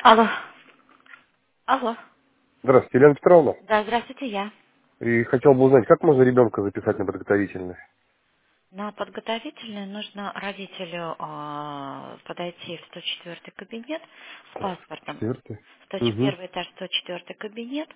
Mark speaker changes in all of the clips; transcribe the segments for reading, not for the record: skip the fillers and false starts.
Speaker 1: Алло. Алло.
Speaker 2: Здравствуйте, Елена Петровна.
Speaker 1: Да, здравствуйте, я.
Speaker 2: И хотел бы узнать, как можно ребенка записать на подготовительный?
Speaker 1: На подготовительное нужно родителю подойти в 104 кабинет с паспортом.
Speaker 2: Четвертый. Угу.
Speaker 1: 101 этаж, 104 кабинет,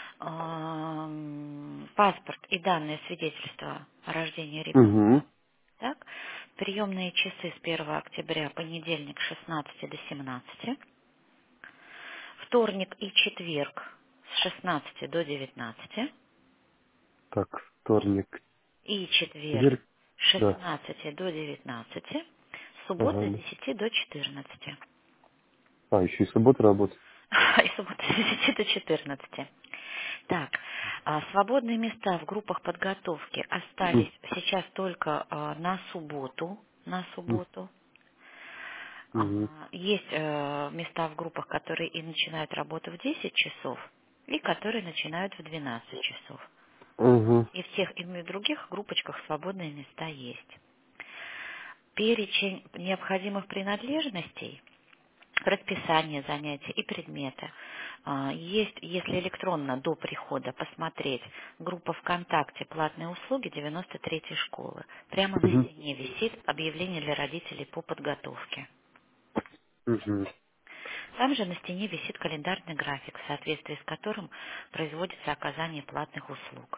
Speaker 1: паспорт и данные свидетельства о рождении
Speaker 2: Угу.
Speaker 1: ребенка. Так? Приемные часы с 1 октября, понедельник с 16 до 17. Вторник и четверг с 16 до 19.
Speaker 2: Так, вторник,
Speaker 1: И четверг
Speaker 2: четверг.
Speaker 1: с
Speaker 2: Да.
Speaker 1: 16 до 19, суббота
Speaker 2: Ага,
Speaker 1: с
Speaker 2: да.
Speaker 1: 10 до 14.
Speaker 2: А, еще и суббота работает.
Speaker 1: И суббота с 10 до 14. Так, свободные места в группах подготовки остались сейчас только на субботу. На субботу.
Speaker 2: Угу.
Speaker 1: Есть места в группах, которые и начинают работу в 10 часов, и которые начинают в 12 часов.
Speaker 2: Угу.
Speaker 1: И в тех и в других группочках свободные места есть. Перечень необходимых принадлежностей, расписание занятий и предметы. Есть, если электронно до прихода посмотреть, группа ВКонтакте «Платные услуги 93-й школы». Прямо на
Speaker 2: Угу.
Speaker 1: стене висит объявление для родителей по подготовке.
Speaker 2: Угу.
Speaker 1: Там же на стене висит календарный график, в соответствии с которым производится оказание платных услуг.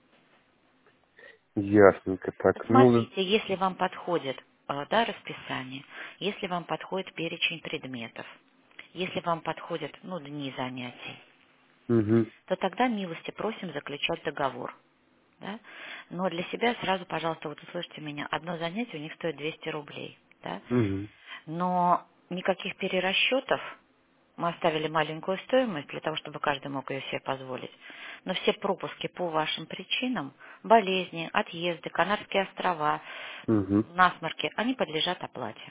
Speaker 2: Ясненько. Так, ну,
Speaker 1: Посмотрите, если вам подходит да, расписание, если вам подходит перечень предметов, если вам подходят дни занятий,
Speaker 2: угу.
Speaker 1: то тогда милости просим заключать договор. Да? Но для себя сразу, пожалуйста, вот услышьте меня, одно занятие у них стоит 200 рублей. Да?
Speaker 2: Угу.
Speaker 1: Но никаких перерасчетов, мы оставили маленькую стоимость для того, чтобы каждый мог ее себе позволить. Но все пропуски по вашим причинам, болезни, отъезды, Канарские острова,
Speaker 2: Угу.
Speaker 1: насморки, они подлежат оплате.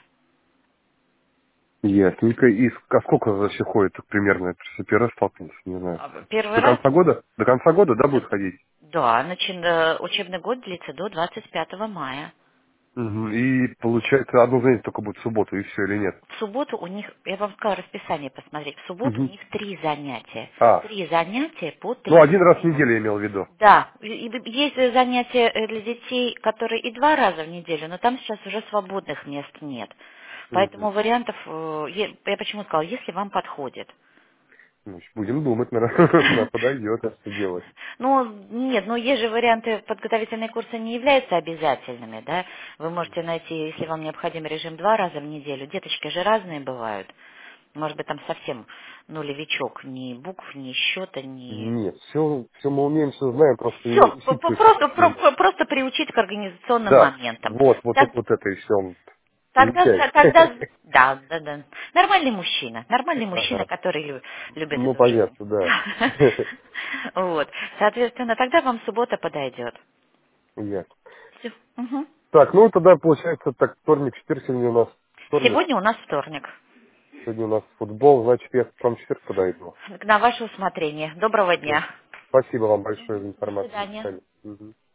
Speaker 2: Ясненько. И сколько вообще ходит примерно? Это все первый раз столкнулся, не знаю.
Speaker 1: Первый
Speaker 2: До
Speaker 1: раз,
Speaker 2: конца года? До конца года, да, будет ходить?
Speaker 1: да, учебный год длится до 25 мая.
Speaker 2: Угу. И получается, одно занятие только будет в субботу, и все, или нет?
Speaker 1: В субботу у них, я вам сказала расписание посмотреть, в субботу у
Speaker 2: Угу.
Speaker 1: них 3 занятия.
Speaker 2: А,
Speaker 1: 3 занятия по
Speaker 2: ну,
Speaker 1: 30
Speaker 2: один раз в
Speaker 1: минут.
Speaker 2: неделю я имел в виду.
Speaker 1: Да, есть занятия для детей, которые и 2 раза в неделю, но там сейчас уже свободных мест нет.
Speaker 2: Мгм.
Speaker 1: Поэтому вариантов, я почему сказала, если вам подходит.
Speaker 2: Значит, будем думать, наверное, подойдет, а что делать.
Speaker 1: Ну, нет, есть же варианты, подготовительные курсы не являются обязательными, да. Вы можете найти, если вам необходим режим 2 раза в неделю. Деточки же разные бывают. Может быть, там совсем нулевичок, ни букв, ни счета, ни...
Speaker 2: Нет, все мы умеем, все знаем, просто
Speaker 1: Все,
Speaker 2: учиться чуть-чуть.
Speaker 1: просто приучить к организационным
Speaker 2: Да,
Speaker 1: моментам.
Speaker 2: вот
Speaker 1: Так,
Speaker 2: только вот это и все
Speaker 1: тогда,
Speaker 2: замечает.
Speaker 1: тогда, да, да, да. Нормальный мужчина,
Speaker 2: Ага.
Speaker 1: который любит
Speaker 2: Ну,
Speaker 1: эту жизнь.
Speaker 2: понятно, да.
Speaker 1: Вот, соответственно, тогда вам суббота подойдет.
Speaker 2: Ясно.
Speaker 1: Всё.
Speaker 2: Так, ну тогда получается так, вторник, четверг, сегодня у нас вторник,
Speaker 1: Сегодня у нас вторник.
Speaker 2: сегодня у нас футбол, значит я к вам в четверг подойду.
Speaker 1: На ваше усмотрение. Доброго
Speaker 2: Всё.
Speaker 1: дня.
Speaker 2: Спасибо вам большое за
Speaker 1: До
Speaker 2: информацию. До
Speaker 1: свидания.
Speaker 2: свидания. Мгм.